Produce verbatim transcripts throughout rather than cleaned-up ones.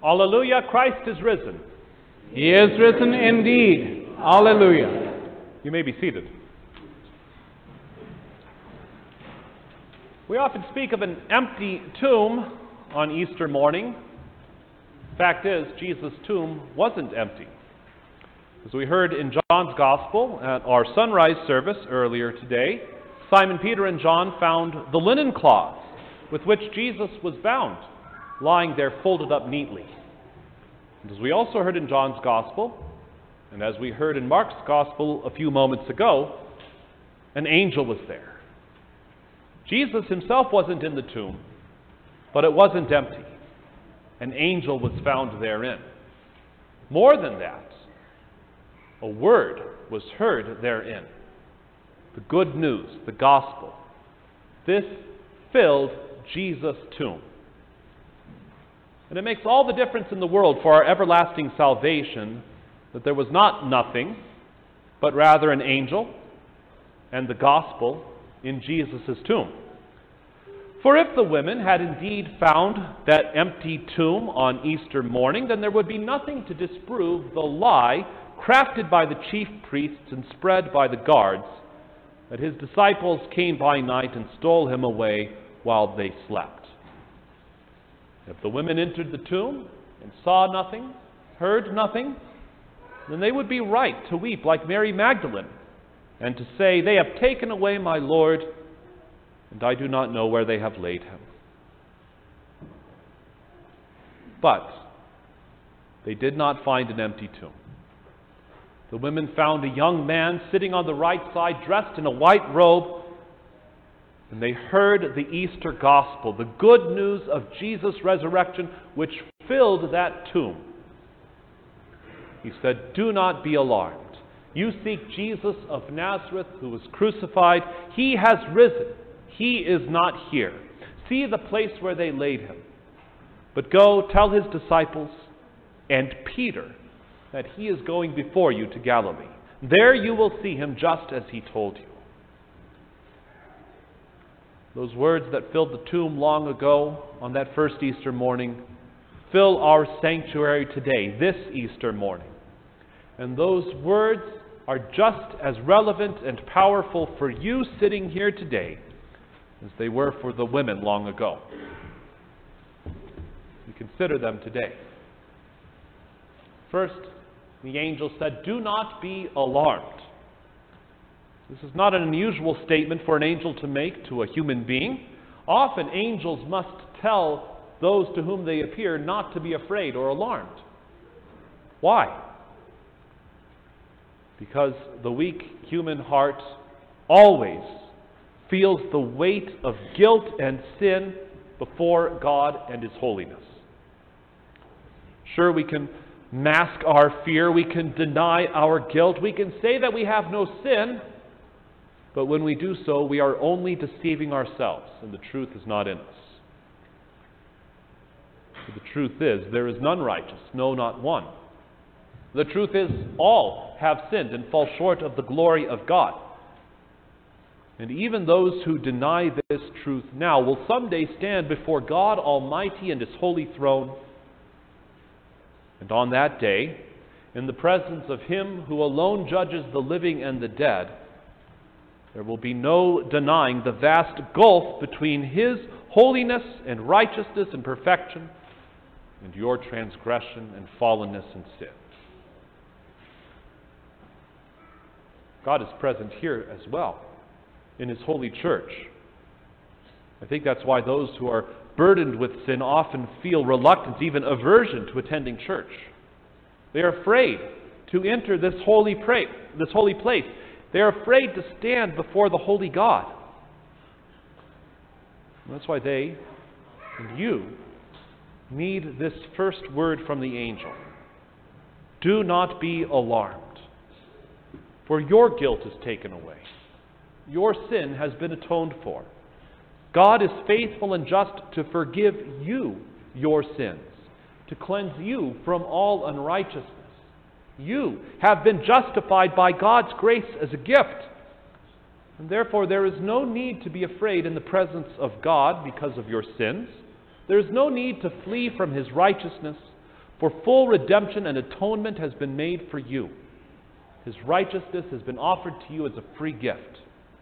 Alleluia, Christ is risen. He is risen indeed. Alleluia. You may be seated. We often speak of an empty tomb on Easter morning. Fact is, Jesus' tomb wasn't empty. As we heard in John's Gospel at our sunrise service earlier today, Simon Peter and John found the linen cloths with which Jesus was bound, lying there folded up neatly. And as we also heard in John's Gospel, and as we heard in Mark's Gospel a few moments ago, an angel was there. Jesus himself wasn't in the tomb, but it wasn't empty. An angel was found therein. More than that, a word was heard therein. The good news, the gospel. This filled Jesus' tomb. And it makes all the difference in the world for our everlasting salvation that there was not nothing, but rather an angel and the gospel in Jesus' tomb. For if the women had indeed found that empty tomb on Easter morning, then there would be nothing to disprove the lie crafted by the chief priests and spread by the guards, that his disciples came by night and stole him away while they slept. If the women entered the tomb and saw nothing, heard nothing, then they would be right to weep like Mary Magdalene and to say, "They have taken away my Lord, and I do not know where they have laid him." But they did not find an empty tomb. The women found a young man sitting on the right side, dressed in a white robe, and they heard the Easter gospel, the good news of Jesus' resurrection, which filled that tomb. He said, "Do not be alarmed. You seek Jesus of Nazareth, who was crucified. He has risen. He is not here. See the place where they laid him. But go tell his disciples and Peter that he is going before you to Galilee. There you will see him just as he told you." Those words that filled the tomb long ago on that first Easter morning fill our sanctuary today, this Easter morning. And those words are just as relevant and powerful for you sitting here today as they were for the women long ago. We consider them today. First, the angel said, "Do not be alarmed." This is not an unusual statement for an angel to make to a human being. Often angels must tell those to whom they appear not to be afraid or alarmed. Why? Because the weak human heart always feels the weight of guilt and sin before God and His holiness. Sure, we can mask our fear, we can deny our guilt, we can say that we have no sin, but when we do so, we are only deceiving ourselves, and the truth is not in us. For the truth is, there is none righteous, no, not one. The truth is, all have sinned and fall short of the glory of God. And even those who deny this truth now will someday stand before God Almighty and His holy throne. And on that day, in the presence of Him who alone judges the living and the dead, there will be no denying the vast gulf between His holiness and righteousness and perfection and your transgression and fallenness and sin. God is present here as well in His holy church. I think that's why those who are burdened with sin often feel reluctance, even aversion to attending church. They are afraid to enter this holy pra- this holy place. They are afraid to stand before the holy God. And that's why they and you need this first word from the angel. Do not be alarmed, for your guilt is taken away. Your sin has been atoned for. God is faithful and just to forgive you your sins, to cleanse you from all unrighteousness. You have been justified by God's grace as a gift. And therefore there is no need to be afraid in the presence of God because of your sins. There is no need to flee from His righteousness, For full redemption and atonement has been made for you. His righteousness has been offered to you as a free gift.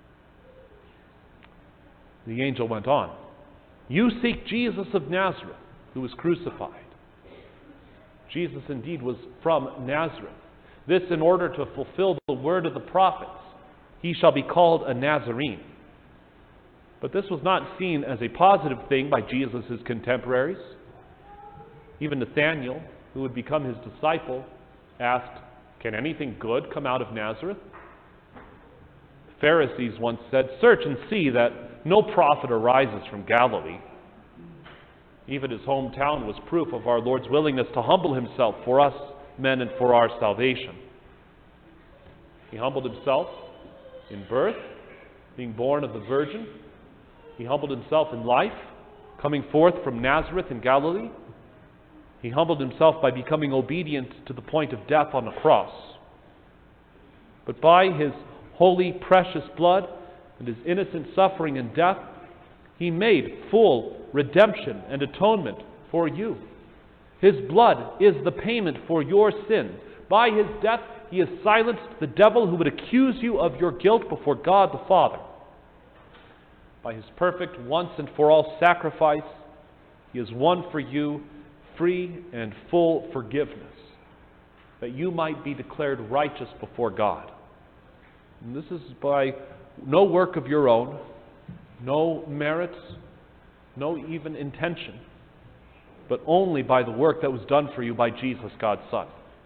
The angel went on. You seek Jesus of Nazareth, who was crucified. Jesus indeed was from Nazareth. This in order to fulfill the word of the prophets. He shall be called a Nazarene. But this was not seen as a positive thing by Jesus' contemporaries. Even Nathanael, who would become his disciple, asked, can anything good come out of Nazareth? The Pharisees once said, search and see that no prophet arises from Galilee. Even his hometown was proof of our Lord's willingness to humble himself for us men and for our salvation. He humbled himself in birth, being born of the Virgin. He humbled himself in life, coming forth from Nazareth in Galilee. He humbled himself by becoming obedient to the point of death on the cross. But by his holy, precious blood and his innocent suffering and death, he made full redemption and atonement for you. His blood is the payment for your sin. By his death, he has silenced the devil who would accuse you of your guilt before God the Father. By his perfect once and for all sacrifice, he has won for you free and full forgiveness, that you might be declared righteous before God. And this is by no work of your own, no merits, no even intention, but only by the work that was done for you by Jesus, God's Son.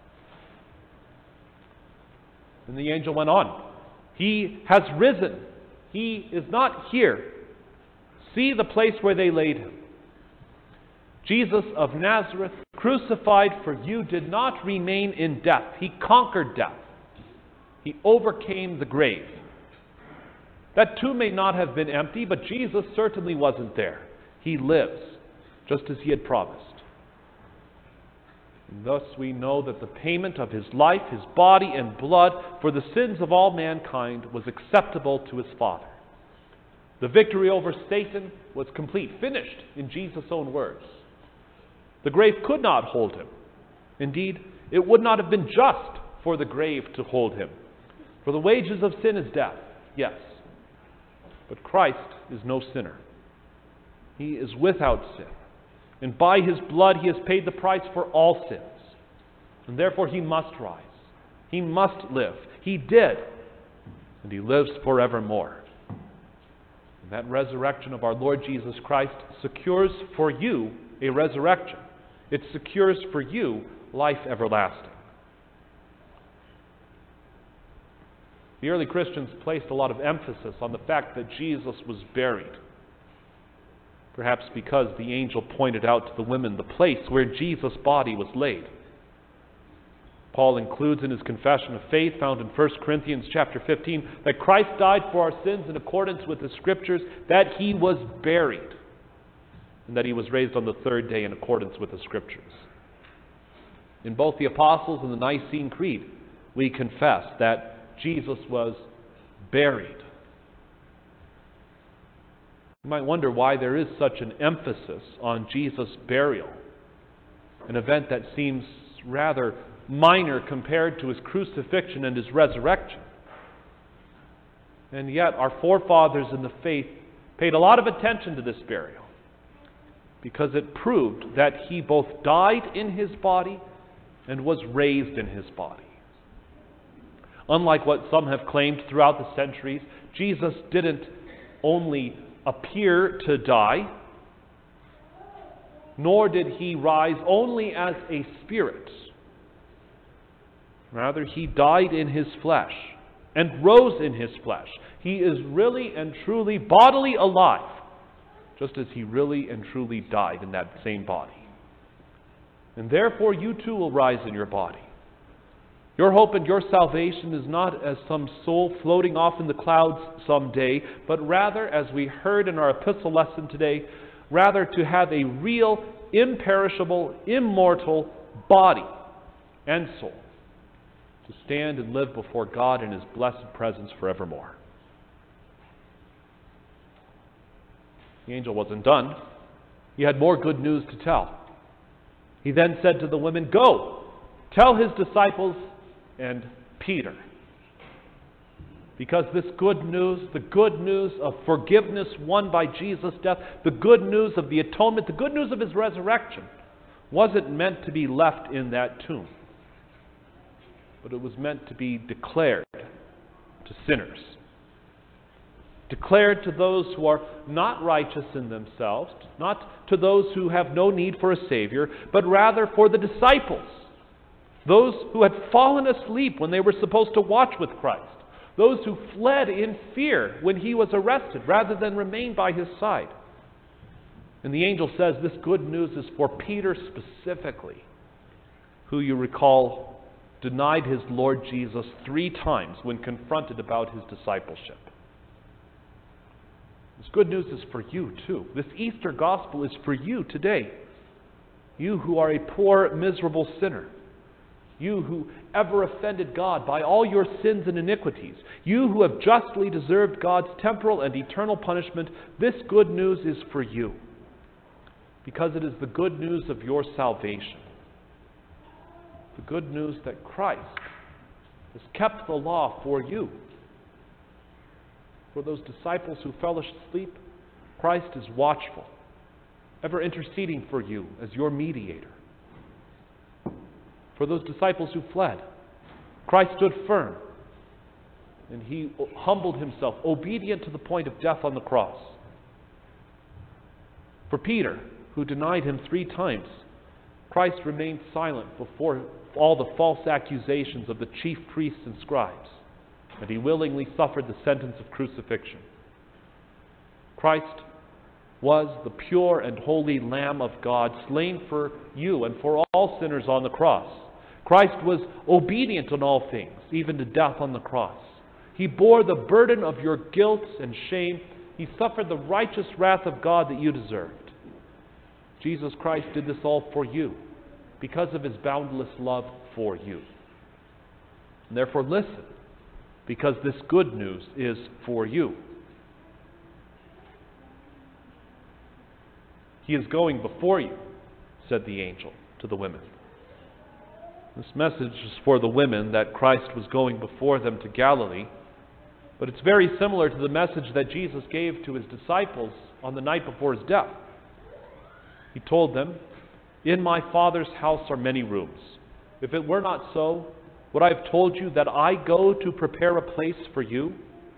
And the angel went on. He has risen. He is not here. See the place where they laid him. Jesus of Nazareth, crucified for you, did not remain in death. He conquered death. He overcame the grave. That tomb may not have been empty, but Jesus certainly wasn't there. He lives, just as he had promised. And thus we know that the payment of his life, his body and blood for the sins of all mankind was acceptable to his Father. The victory over Satan was complete, finished in Jesus' own words. The grave could not hold him. Indeed, it would not have been just for the grave to hold him. For the wages of sin is death, yes. But Christ is no sinner. He is without sin. And by his blood he has paid the price for all sins. And therefore he must rise. He must live. He did. And he lives forevermore. And that resurrection of our Lord Jesus Christ secures for you a resurrection. It secures for you life everlasting. The early Christians placed a lot of emphasis on the fact that Jesus was buried. Perhaps because the angel pointed out to the women the place where Jesus' body was laid. Paul includes in his confession of faith found in First Corinthians chapter fifteen that Christ died for our sins in accordance with the Scriptures, that he was buried, and that he was raised on the third day in accordance with the Scriptures. In both the Apostles and the Nicene Creed, we confess that Jesus was buried. You might wonder why there is such an emphasis on Jesus' burial, an event that seems rather minor compared to his crucifixion and his resurrection. And yet our forefathers in the faith paid a lot of attention to this burial, because it proved that he both died in his body and was raised in his body. Unlike what some have claimed throughout the centuries, Jesus didn't only appear to die, nor did he rise only as a spirit. Rather, he died in his flesh and rose in his flesh. He is really and truly bodily alive, just as he really and truly died in that same body. And therefore you too will rise in your body. Your hope and your salvation is not as some soul floating off in the clouds someday, but rather, as we heard in our epistle lesson today, rather to have a real, imperishable, immortal body and soul, to stand and live before God in his blessed presence forevermore. The angel wasn't done. He had more good news to tell. He then said to the women, "Go, tell his disciples and Peter." Because this good news, the good news of forgiveness won by Jesus' death, the good news of the atonement, the good news of his resurrection, wasn't meant to be left in that tomb, but it was meant to be declared to sinners. Declared to those who are not righteous in themselves, not to those who have no need for a Savior, but rather for the disciples, those who had fallen asleep when they were supposed to watch with Christ, those who fled in fear when he was arrested rather than remain by his side. And the angel says this good news is for Peter specifically, who, you recall, denied his Lord Jesus three times when confronted about his discipleship. This good news is for you too. This Easter gospel is for you today. You who are a poor, miserable sinner. You who ever offended God by all your sins and iniquities. You who have justly deserved God's temporal and eternal punishment. This good news is for you, because it is the good news of your salvation. The good news that Christ has kept the law for you. For those disciples who fell asleep, Christ is watchful, ever interceding for you as your mediator. For those disciples who fled, Christ stood firm, and he humbled himself, obedient to the point of death on the cross. For Peter, who denied him three times, Christ remained silent before all the false accusations of the chief priests and scribes, and he willingly suffered the sentence of crucifixion. Christ was the pure and holy Lamb of God, slain for you and for all sinners on the cross. Christ was obedient in all things, even to death on the cross. He bore the burden of your guilt and shame. He suffered the righteous wrath of God that you deserved. Jesus Christ did this all for you, because of his boundless love for you. And therefore listen, because this good news is for you. He is going before you, said the angel to the women. This message is for the women, that Christ was going before them to Galilee, but it's very similar to the message that Jesus gave to his disciples on the night before his death. He told them, "In my Father's house are many rooms. If it were not so, would I have told you that I go to prepare a place for you?"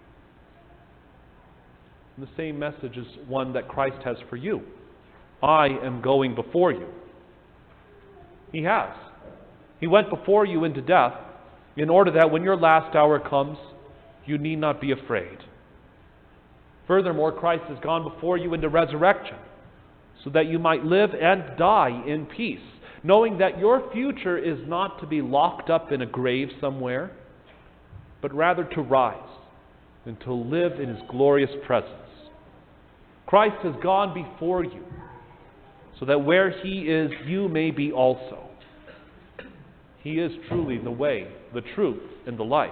And the same message is one that Christ has for you. I am going before you. He has. He went before you into death in order that when your last hour comes, you need not be afraid. Furthermore, Christ has gone before you into resurrection so that you might live and die in peace, knowing that your future is not to be locked up in a grave somewhere, but rather to rise and to live in his glorious presence. Christ has gone before you so that where he is, you may be also. He is truly the way, the truth, and the life.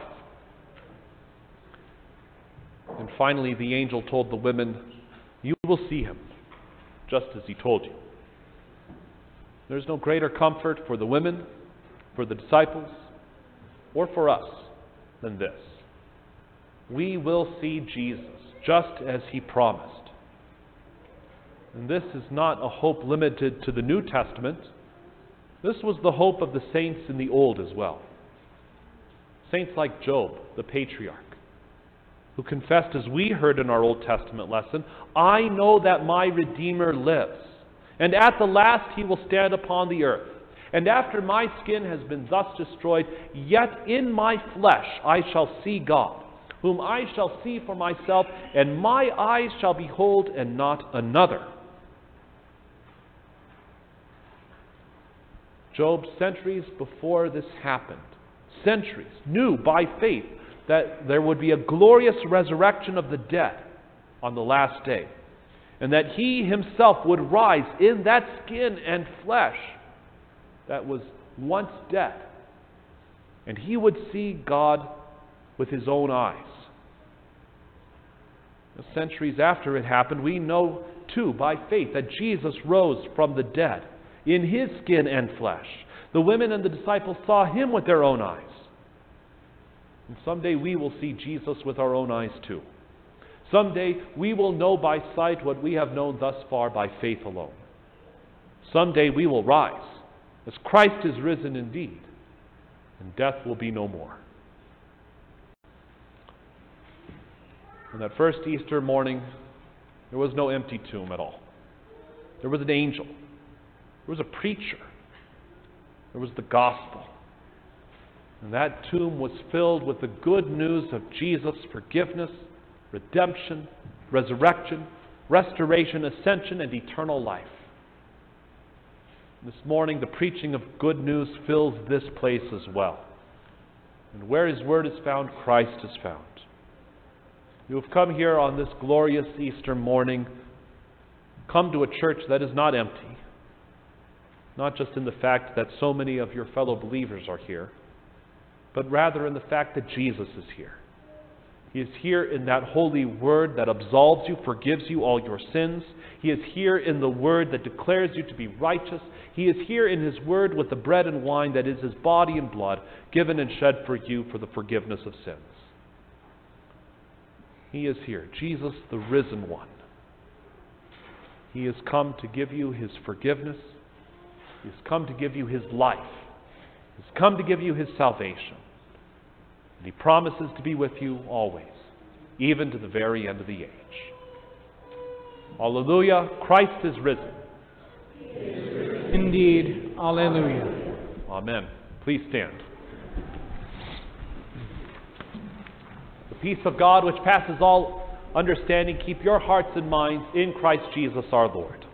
And finally, the angel told the women, "You will see him, just as he told you." There's no greater comfort for the women, for the disciples, or for us than this. We will see Jesus, just as he promised. And this is not a hope limited to the New Testament. This was the hope of the saints in the Old as well. Saints like Job, the patriarch, who confessed, as we heard in our Old Testament lesson, "I know that my Redeemer lives, and at the last he will stand upon the earth. And after my skin has been thus destroyed, yet in my flesh I shall see God, whom I shall see for myself, and my eyes shall behold and not another." Job, centuries before this happened, centuries, knew by faith that there would be a glorious resurrection of the dead on the last day, and that he himself would rise in that skin and flesh that was once dead, and he would see God with his own eyes. Centuries after it happened, we know too by faith that Jesus rose from the dead in His skin and flesh. The women and the disciples saw Him with their own eyes. And someday we will see Jesus with our own eyes too. Someday we will know by sight what we have known thus far by faith alone. Someday we will rise, as Christ is risen indeed, and death will be no more. On that first Easter morning, there was no empty tomb at all. There was an angel. There was a preacher. There was the gospel. And that tomb was filled with the good news of Jesus' forgiveness, redemption, resurrection, restoration, ascension, and eternal life. This morning, the preaching of good news fills this place as well. And where His word is found, Christ is found. You have come here on this glorious Easter morning, come to a church that is not empty, not just in the fact that so many of your fellow believers are here, but rather in the fact that Jesus is here. He is here in that holy word that absolves you, forgives you all your sins. He is here in the word that declares you to be righteous. He is here in His word with the bread and wine that is His body and blood, given and shed for you for the forgiveness of sins. He is here, Jesus, the risen one. He has come to give you His forgiveness. He has come to give you His life. He has come to give you His salvation. And He promises to be with you always, even to the very end of the age. Alleluia, Christ is risen. Indeed, alleluia. Amen. Please stand. The peace of God, which passes all understanding, keep your hearts and minds in Christ Jesus our Lord.